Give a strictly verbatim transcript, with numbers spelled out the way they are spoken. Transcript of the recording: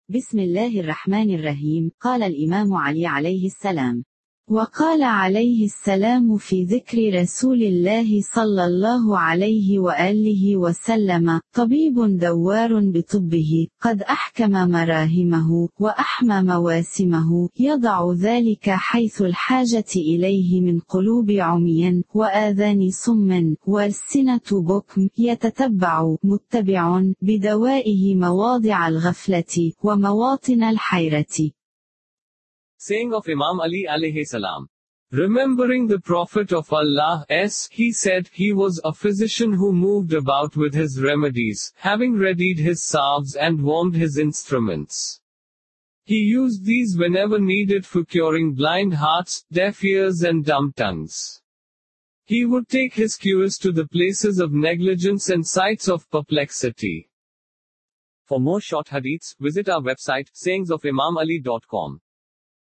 بسم الله الرحمن الرحيم. قال الإمام علي عليه السلام: وقال عليه السلام في ذكر رسول الله صلى الله عليه وآله وسلم: طبيب دوار بطبه، قد أحكم مراهمه، وأحمى مواسمه، يضع ذلك حيث الحاجة إليه من قلوب عمي، وآذان صم، والسنة بكم، يتتبع متبع بدوائه مواضع الغفلة ومواطن الحيرة. Saying of Imam Ali alayhi salam. Remembering the Prophet of Allah, s, he said, he was a physician who moved about with his remedies, having readied his salves and warmed his instruments. He used these whenever needed for curing blind hearts, deaf ears and dumb tongues. He would take his cures to the places of negligence and sites of perplexity. For more short hadiths, visit our website, sayings of imam ali dot com.